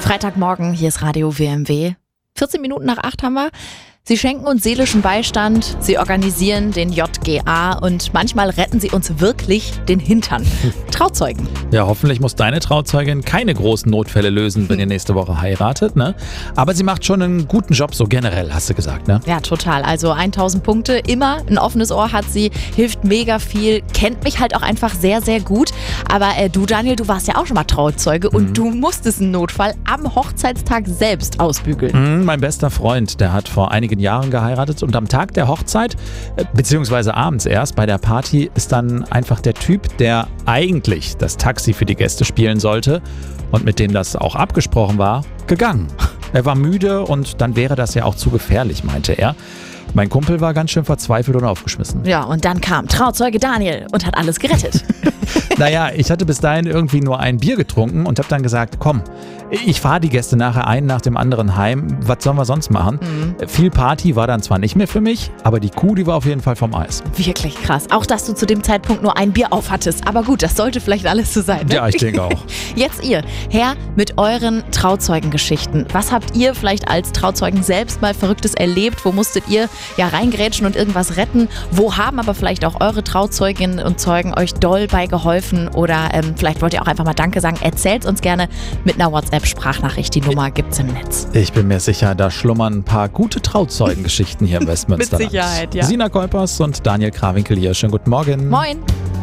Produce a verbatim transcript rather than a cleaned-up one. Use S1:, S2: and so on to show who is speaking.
S1: Freitagmorgen, hier ist Radio W M W. vierzehn Minuten nach acht haben wir. Sie schenken uns seelischen Beistand, sie organisieren den J G A und manchmal retten sie uns wirklich den Hintern. Trauzeugen.
S2: Ja, hoffentlich muss deine Trauzeugin keine großen Notfälle lösen, wenn ihr nächste Woche heiratet, ne? Aber sie macht schon einen guten Job, so generell, hast du gesagt, ne?
S1: Ja, total. Also tausend Punkte, immer ein offenes Ohr hat sie, hilft mega viel, kennt mich halt auch einfach sehr, sehr gut. Aber äh, du, Daniel, du warst ja auch schon mal Trauzeuge mhm. und du musstest einen Notfall am Hochzeitstag selbst ausbügeln.
S2: Mhm, mein bester Freund, der hat vor einigen Jahren geheiratet und am Tag der Hochzeit, beziehungsweise abends erst bei der Party, ist dann einfach der Typ, der eigentlich das Taxi für die Gäste spielen sollte und mit dem das auch abgesprochen war, gegangen. Er war müde und dann wäre das ja auch zu gefährlich, meinte er. Mein Kumpel war ganz schön verzweifelt und aufgeschmissen.
S1: Ja, und dann kam Trauzeuge Daniel und hat alles gerettet.
S2: Naja, ich hatte bis dahin irgendwie nur ein Bier getrunken und habe dann gesagt, komm, ich fahre die Gäste nachher einen nach dem anderen heim. Was sollen wir sonst machen? Mhm. Viel Party war dann zwar nicht mehr für mich, aber die Kuh, die war auf jeden Fall vom Eis.
S1: Wirklich krass. Auch, dass du zu dem Zeitpunkt nur ein Bier auf hattest. Aber gut, das sollte vielleicht alles so sein, ne?
S2: Ja, ich denke auch.
S1: Jetzt ihr, her mit euren Trauzeugengeschichten. Was habt ihr vielleicht als Trauzeugen selbst mal Verrücktes erlebt? Wo musstet ihr ja reingrätschen und irgendwas retten? Wo haben aber vielleicht auch eure Trauzeuginnen und Zeugen euch doll bei geholfen? Oder ähm, vielleicht wollt ihr auch einfach mal Danke sagen. Erzählt uns gerne mit einer WhatsApp-Sprachnachricht. Die Nummer gibt's im Netz.
S2: Ich bin mir sicher, da schlummern ein paar gute Trauzeugengeschichten hier im Westmünsterland.
S1: Mit Sicherheit, ja.
S2: Sina Kuipers und Daniel Krawinkel hier. Schönen guten Morgen.
S1: Moin.